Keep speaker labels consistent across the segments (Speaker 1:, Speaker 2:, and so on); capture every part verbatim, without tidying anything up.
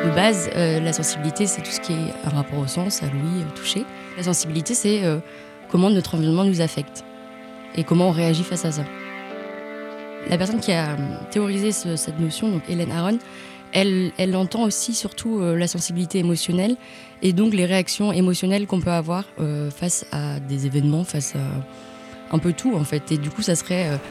Speaker 1: De base, euh, la sensibilité, c'est tout ce qui est un rapport au sens, à l'ouïe, au toucher. La sensibilité, c'est euh, comment notre environnement nous affecte et comment on réagit face à ça. La personne qui a théorisé ce, cette notion, donc Hélène Aron, elle, elle entend aussi surtout euh, la sensibilité émotionnelle et donc les réactions émotionnelles qu'on peut avoir euh, face à des événements, face à un peu tout en fait. Et du coup, ça serait euh...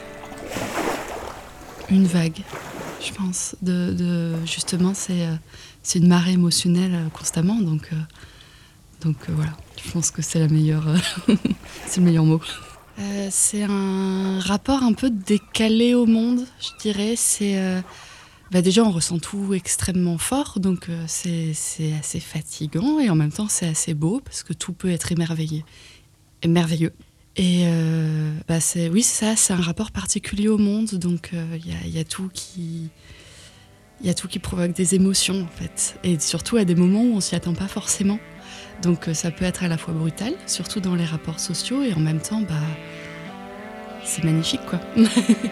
Speaker 2: une vague, je pense. De, de justement, c'est euh, c'est une marée émotionnelle euh, constamment, donc euh, donc euh, voilà. Je pense que c'est la meilleure, euh, c'est le meilleur mot. Euh, c'est un rapport un peu décalé au monde, je dirais. C'est euh, bah déjà on ressent tout extrêmement fort, donc euh, c'est c'est assez fatigant et en même temps c'est assez beau parce que tout peut être émerveillé, merveilleux. Et euh, bah c'est oui c'est ça, c'est un rapport particulier au monde, donc il euh, y, y a tout qui il y a tout qui provoque des émotions en fait, et surtout à des moments où on s'y attend pas forcément. Donc ça peut être à la fois brutal, surtout dans les rapports sociaux, et en même temps, bah, c'est magnifique, quoi. Il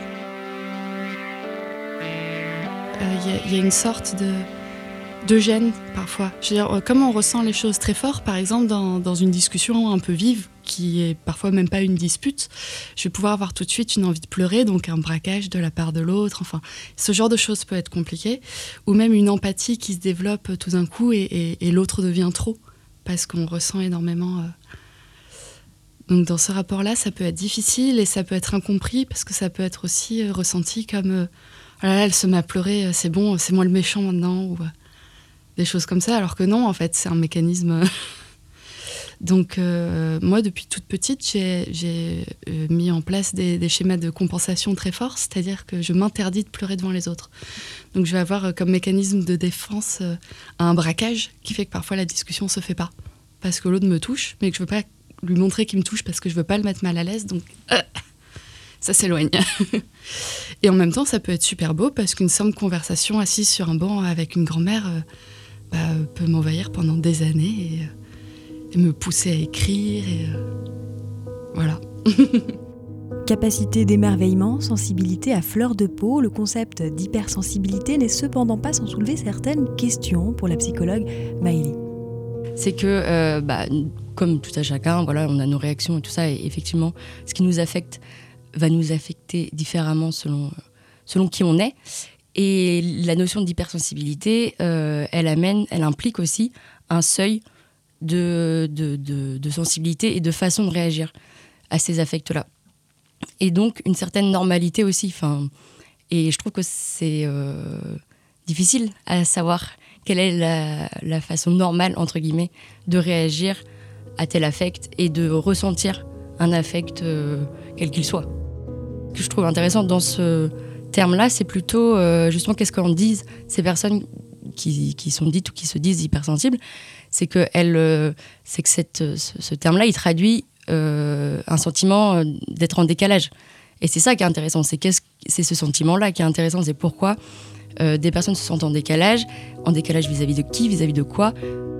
Speaker 2: euh, y, y a une sorte de, de gêne, parfois. Je veux dire, comme on ressent les choses très fort, par exemple, dans, dans une discussion un peu vive, qui est parfois même pas une dispute, je vais pouvoir avoir tout de suite une envie de pleurer, donc un braquage de la part de l'autre, enfin, ce genre de choses peut être compliqué, ou même une empathie qui se développe tout d'un coup, et, et, et l'autre devient trop. Parce qu'on ressent énormément. Euh... Donc dans ce rapport-là, ça peut être difficile et ça peut être incompris parce que ça peut être aussi euh, ressenti comme euh, oh là là, elle se met à pleurer, c'est bon, c'est moi le méchant maintenant, ou euh, des choses comme ça, alors que non, en fait, c'est un mécanisme. Donc euh, moi, depuis toute petite, j'ai, j'ai euh, mis en place des, des schémas de compensation très forts, c'est-à-dire que je m'interdis de pleurer devant les autres. Donc je vais avoir euh, comme mécanisme de défense euh, un braquage qui fait que parfois la discussion se fait pas, parce que l'autre me touche, mais que je veux pas lui montrer qu'il me touche parce que je veux pas le mettre mal à l'aise, donc euh, ça s'éloigne. Et en même temps, ça peut être super beau, parce qu'une simple conversation assise sur un banc avec une grand-mère euh, bah, peut m'envahir pendant des années, et, euh, et me pousser à écrire, et euh, voilà.
Speaker 3: Capacité d'émerveillement, sensibilité à fleur de peau, le concept d'hypersensibilité n'est cependant pas sans soulever certaines questions pour la psychologue Maëlie.
Speaker 1: C'est que, euh, bah, comme tout à chacun, voilà, on a nos réactions et tout ça, et effectivement, ce qui nous affecte va nous affecter différemment selon, selon qui on est. Et la notion d'hypersensibilité, euh, elle amène, elle implique aussi un seuil De, de, de, de sensibilité et de façon de réagir à ces affects-là. Et donc, une certaine normalité aussi. Et je trouve que c'est euh, difficile à savoir quelle est la, la façon normale, entre guillemets, de réagir à tel affect et de ressentir un affect, euh, quel qu'il soit. Ce que je trouve intéressant dans ce terme-là, c'est plutôt, euh, justement, qu'est-ce qu'en disent ces personnes qui, qui sont dites ou qui se disent hypersensibles. C'est que, elle, euh, c'est que cette, ce, ce terme-là, il traduit euh, un sentiment d'être en décalage. Et c'est ça qui est intéressant, c'est, qu'est-ce, c'est ce sentiment-là qui est intéressant, c'est pourquoi euh, des personnes se sentent en décalage, en décalage vis-à-vis de qui, vis-à-vis de quoi.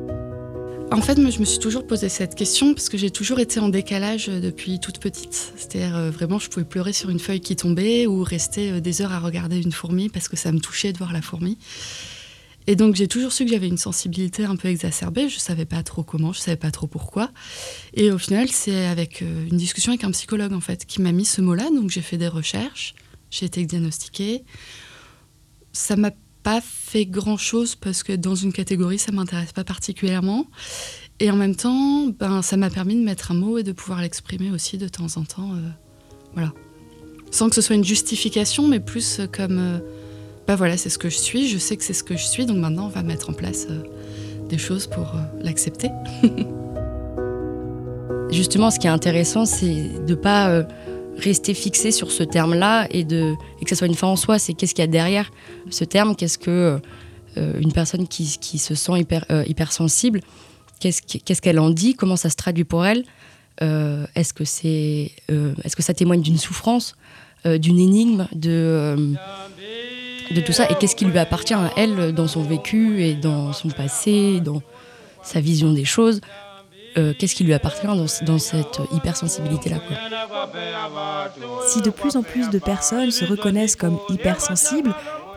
Speaker 2: En fait, moi, je me suis toujours posé cette question parce que j'ai toujours été en décalage depuis toute petite. C'est-à-dire, euh, vraiment, je pouvais pleurer sur une feuille qui tombait ou rester euh, des heures à regarder une fourmi parce que ça me touchait de voir la fourmi. Et donc, j'ai toujours su que j'avais une sensibilité un peu exacerbée. Je ne savais pas trop comment, je ne savais pas trop pourquoi. Et au final, c'est avec euh, une discussion avec un psychologue, en fait, qui m'a mis ce mot-là. Donc, j'ai fait des recherches, j'ai été diagnostiquée. Ça ne m'a pas fait grand-chose parce que dans une catégorie, ça ne m'intéresse pas particulièrement. Et en même temps, ben, ça m'a permis de mettre un mot et de pouvoir l'exprimer aussi de temps en temps. Euh, voilà. Sans que ce soit une justification, mais plus comme... Euh, ben voilà, c'est ce que je suis, je sais que c'est ce que je suis, donc maintenant on va mettre en place euh, des choses pour euh, l'accepter.
Speaker 1: Justement, ce qui est intéressant, c'est de ne pas euh, rester fixé sur ce terme-là et, de, et que ça soit une fin en soi, c'est qu'est-ce qu'il y a derrière ce terme, qu'est-ce que euh, une personne qui, qui se sent hyper, euh, hypersensible, qu'est-ce, qu'est-ce qu'elle en dit, comment ça se traduit pour elle, euh, est-ce que c'est, euh, est-ce que ça témoigne d'une souffrance, euh, d'une énigme, de... Euh, de tout ça, et qu'est-ce qui lui appartient à elle dans son vécu et dans son passé, dans sa vision des choses, euh, qu'est-ce qui lui appartient dans, dans cette hypersensibilité-là, quoi.
Speaker 3: Si de plus en plus de personnes se reconnaissent comme hypersensibles,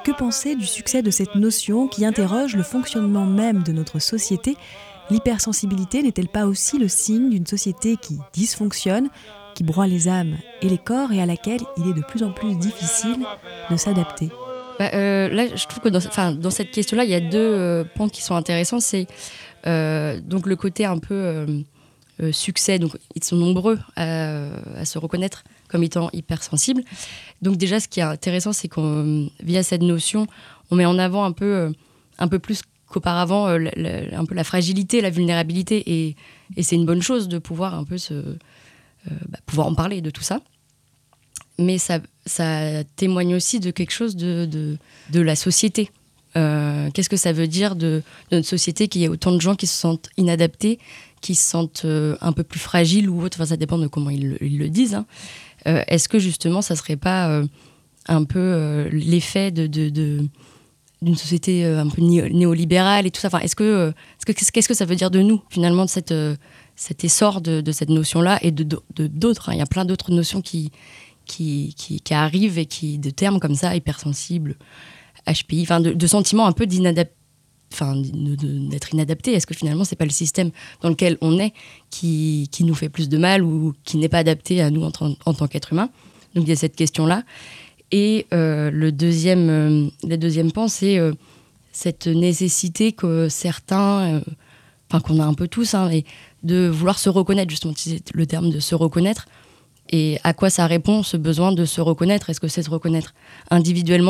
Speaker 3: Que penser du succès de cette notion qui interroge le fonctionnement même de notre société ? L'hypersensibilité n'est-elle pas aussi le signe d'une société qui dysfonctionne, qui broie les âmes et les corps et à laquelle il est de plus en plus difficile de s'adapter ?
Speaker 1: Bah, euh, là, je trouve que dans, enfin, dans cette question-là, il y a deux euh, points qui sont intéressants. C'est euh, donc le côté un peu euh, euh, succès. Donc, ils sont nombreux à, à se reconnaître comme étant hypersensibles. Donc déjà, ce qui est intéressant, c'est qu'on via cette notion, on met en avant un peu, euh, un peu plus qu'auparavant, euh, la, la, un peu la fragilité, la vulnérabilité, et, et c'est une bonne chose de pouvoir un peu se, euh, bah, pouvoir en parler de tout ça. Mais ça, ça témoigne aussi de quelque chose de, de, de la société. Euh, qu'est-ce que ça veut dire de, de notre société qu'il y ait autant de gens qui se sentent inadaptés, qui se sentent euh, un peu plus fragiles ou autre, enfin, ça dépend de comment ils, ils le disent. Hein. Euh, est-ce que justement, ça ne serait pas euh, un peu euh, l'effet de, de, de, d'une société euh, un peu néolibérale et tout ça, enfin, est-ce que, euh, est-ce que, qu'est-ce que ça veut dire de nous, finalement, de cette, euh, cet essor de, de cette notion-là et de, de, de, d'autres, hein. Il y a plein d'autres notions qui... Qui, qui, qui arrivent et qui, de termes comme ça, hypersensibles, H P I, enfin de, de sentiments un peu d'inadap- enfin, de, de, d'être inadapté. Est-ce que finalement, c'est pas le système dans lequel on est qui, qui nous fait plus de mal ou qui n'est pas adapté à nous en, en, en tant qu'être humain ? Donc il y a cette question-là. Et euh, le deuxième, euh, la deuxième point, c'est euh, cette nécessité que certains, euh, enfin qu'on a un peu tous, hein, et de vouloir se reconnaître, justement, c'est le terme de se reconnaître. Et à quoi ça répond, ce besoin de se reconnaître ? Est-ce que c'est se reconnaître individuellement ?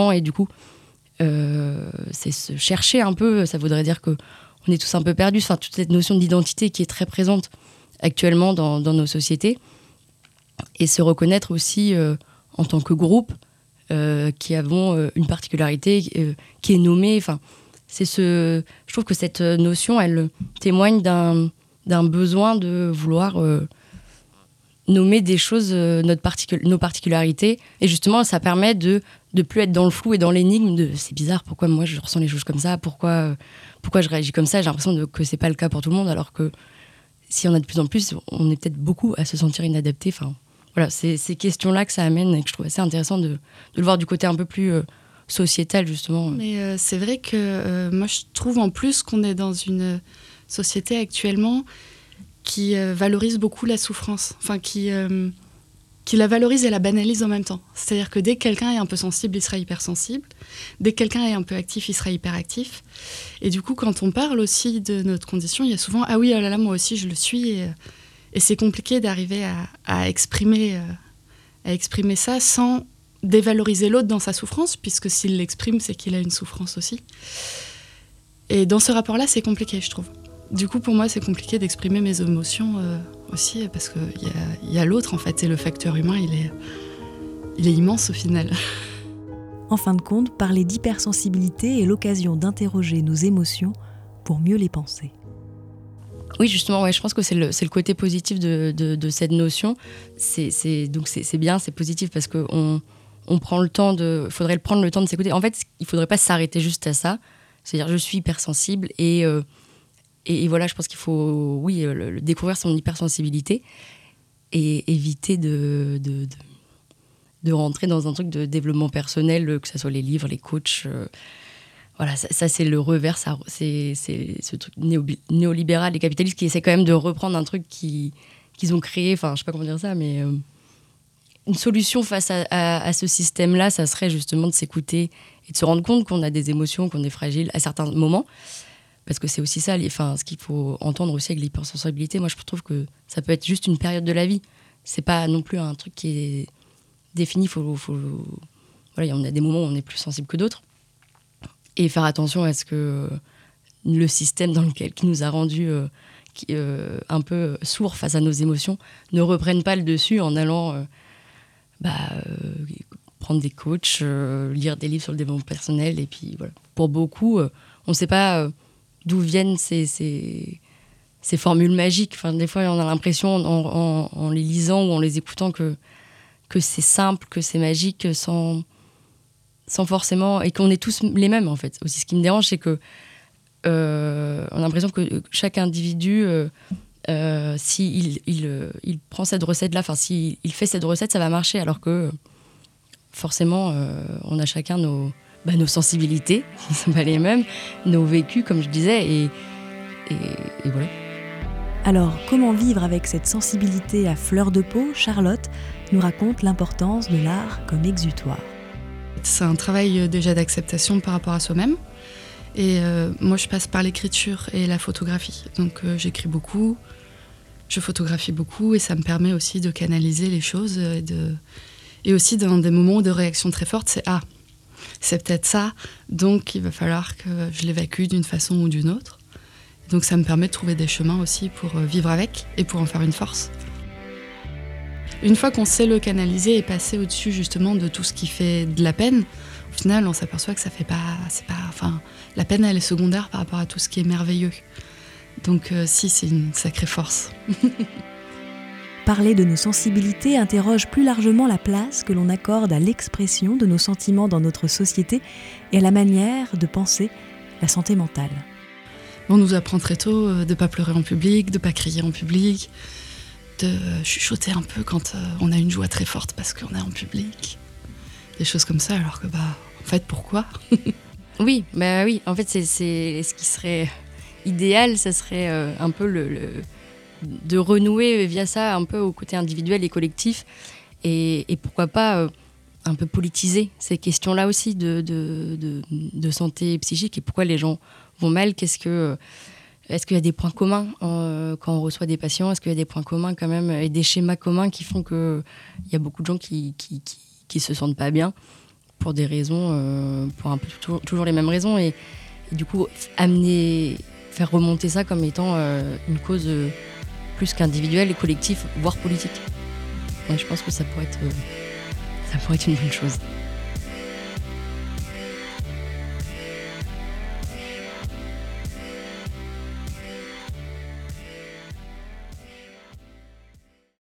Speaker 1: Et du coup, euh, c'est se chercher un peu. Ça voudrait dire qu'on est tous un peu perdus. Enfin, toute cette notion d'identité qui est très présente actuellement dans, dans nos sociétés. Et se reconnaître aussi euh, en tant que groupe euh, qui avons euh, une particularité euh, qui est nommée. Enfin, c'est ce, je trouve que cette notion, elle témoigne d'un, d'un besoin de vouloir... Euh, nommer des choses, euh, notre particul- nos particularités. Et justement, ça permet de ne plus être dans le flou et dans l'énigme de « c'est bizarre, pourquoi moi je ressens les choses comme ça ? Pourquoi, euh, pourquoi je réagis comme ça ?» J'ai l'impression de, que ce n'est pas le cas pour tout le monde, alors que si on a de plus en plus, on est peut-être beaucoup à se sentir inadapté. Enfin, voilà, c'est ces questions-là que ça amène et que je trouve assez intéressant de, de le voir du côté un peu plus euh, sociétal, justement.
Speaker 2: Mais euh, c'est vrai que euh, moi, je trouve en plus qu'on est dans une société actuellement qui euh, valorise beaucoup la souffrance, enfin qui, euh, qui la valorise et la banalise en même temps. C'est-à-dire que dès que quelqu'un est un peu sensible, il sera hypersensible. Dès que quelqu'un est un peu actif, il sera hyperactif. Et du coup, quand on parle aussi de notre condition, il y a souvent « Ah oui, oh là là, moi aussi, je le suis ». Et, et c'est compliqué d'arriver à, à, exprimer, euh, à exprimer ça sans dévaloriser l'autre dans sa souffrance, puisque s'il l'exprime, c'est qu'il a une souffrance aussi. Et dans ce rapport-là, c'est compliqué, je trouve. Du coup, pour moi, c'est compliqué d'exprimer mes émotions euh, aussi, parce qu'il y a, y a l'autre, en fait, et le facteur humain, il est, il est immense au final.
Speaker 3: En fin de compte, parler d'hypersensibilité est l'occasion d'interroger nos émotions pour mieux les penser.
Speaker 1: Oui, justement, ouais, je pense que c'est le, c'est le côté positif de, de, de cette notion. C'est, c'est, donc c'est, c'est bien, c'est positif, parce qu'on on prend le temps de... Il faudrait prendre le temps de s'écouter. En fait, il ne faudrait pas s'arrêter juste à ça. C'est-à-dire, je suis hypersensible et... Euh, Et, et voilà, je pense qu'il faut, oui, le, le découvrir son hypersensibilité et éviter de, de, de, de rentrer dans un truc de développement personnel, que ce soit les livres, les coachs. Euh, voilà, ça, ça c'est le revers, ça, c'est, c'est ce truc néo, néolibéral et capitaliste qui essaie quand même de reprendre un truc qui, qu'ils ont créé, enfin, je ne sais pas comment dire ça, mais euh, une solution face à, à, à ce système-là, ça serait justement de s'écouter et de se rendre compte qu'on a des émotions, qu'on est fragile à certains moments. Parce que c'est aussi ça, enfin, ce qu'il faut entendre aussi avec l'hypersensibilité. Moi, je trouve que ça peut être juste une période de la vie. C'est pas non plus un truc qui est défini. Faut, faut, voilà, on a des moments où on est plus sensible que d'autres. Et faire attention à ce que le système dans lequel, qui nous a rendus euh, qui, euh, un peu sourds face à nos émotions ne reprenne pas le dessus en allant euh, bah, euh, prendre des coachs, euh, lire des livres sur le développement personnel. Et puis, voilà. Pour beaucoup, euh, on ne sait pas... Euh, d'où viennent ces, ces, ces formules magiques. Enfin, des fois, on a l'impression, en, en, en les lisant ou en les écoutant, que, que c'est simple, que c'est magique, sans, sans forcément... Et qu'on est tous les mêmes, en fait. Aussi, ce qui me dérange, c'est que euh, on a l'impression que chaque individu, euh, euh, s'il il, il, il prend cette recette-là, enfin, s'il il fait cette recette, ça va marcher, alors que, forcément, euh, on a chacun nos, bah, nos sensibilités, qui ne sont pas les mêmes, nos vécus, comme je disais, et, et, et voilà.
Speaker 3: Alors, comment vivre avec cette sensibilité à fleur de peau ? Charlotte nous raconte l'importance de l'art comme exutoire.
Speaker 2: C'est un travail déjà d'acceptation par rapport à soi-même. Et euh, moi, je passe par l'écriture et la photographie. Donc, euh, j'écris beaucoup, je photographie beaucoup, et ça me permet aussi de canaliser les choses. Et, de... et aussi, dans des moments de réaction très forte, c'est « Ah, c'est peut-être ça, donc il va falloir que je l'évacue d'une façon ou d'une autre ». Donc ça me permet de trouver des chemins aussi pour vivre avec et pour en faire une force. Une fois qu'on sait le canaliser et passer au-dessus justement de tout ce qui fait de la peine, au final on s'aperçoit que ça fait pas, c'est pas, enfin, la peine elle est secondaire par rapport à tout ce qui est merveilleux. Donc euh, si, c'est une sacrée force.
Speaker 3: Parler de nos sensibilités interroge plus largement la place que l'on accorde à l'expression de nos sentiments dans notre société et à la manière de penser la santé mentale.
Speaker 2: On nous apprend très tôt de ne pas pleurer en public, de ne pas crier en public, de chuchoter un peu quand on a une joie très forte parce qu'on est en public. Des choses comme ça, alors que, bah, en fait, pourquoi ?
Speaker 1: Oui, bah oui, en fait, c'est, c'est ce qui serait idéal, ça serait euh, un peu le, le, de renouer via ça un peu au côté individuel et collectif, et, et pourquoi pas euh, un peu politiser ces questions-là aussi de, de, de, de santé psychique et pourquoi les gens vont mal, qu'est-ce que, est-ce qu'il y a des points communs euh, quand on reçoit des patients, est-ce qu'il y a des points communs quand même et des schémas communs qui font qu'il y a beaucoup de gens qui, qui, qui, qui se sentent pas bien pour des raisons, euh, pour un peu toujours, toujours les mêmes raisons et, et du coup amener, faire remonter ça comme étant euh, une cause euh, plus qu'individuelle et collective, voire politique. Ouais, je pense que ça pourrait être, euh, ça pourrait être une bonne chose.